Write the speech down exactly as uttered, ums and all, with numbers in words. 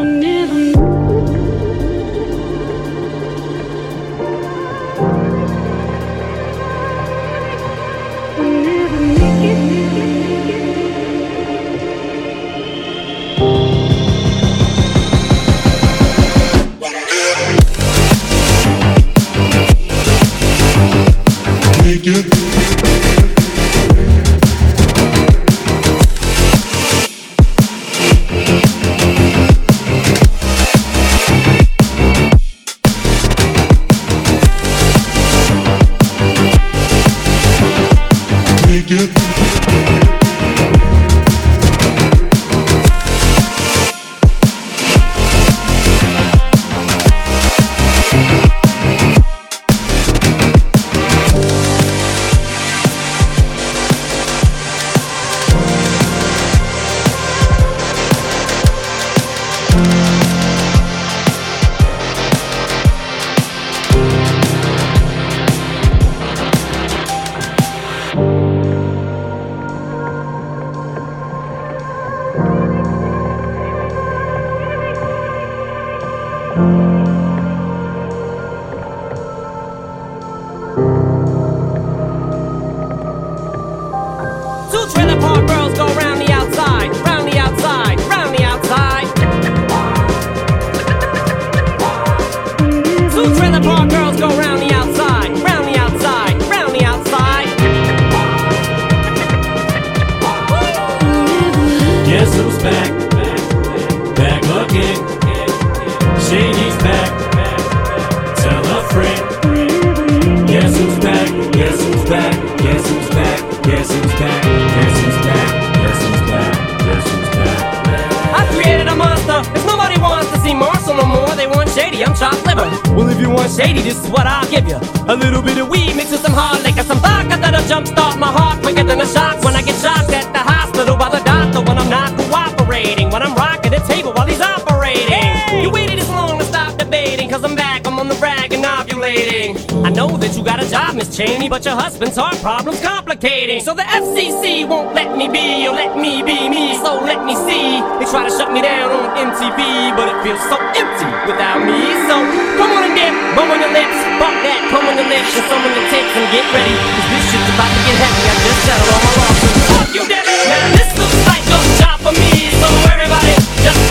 Well, if you want shady, this is what I'll give you. A little bit of weed mixed with some hard liquor, some vodka that'll jumpstart my heart quicker than a shock when I get shocked at the hospital by the doctor when I'm not cooperating. When I'm rocking the table while he's operating. Hey! You waited this long to stop debating, cause I'm back, I'm on the brag and ovulating. I know that you got a job, Miss Cheney, but your husband's heart problem's complicating. So the F C C won't let me be, or let me be me, so let me see. They try to shut me down on M T V, but it feels so empty without me. So come on and dip, bum on your lips, fuck that, come on your lips, and some on your tits, and get ready, cause this shit's about to get heavy. I just settled all my losses. Fuck you, Debbie. Now this looks like a job for me, so everybody just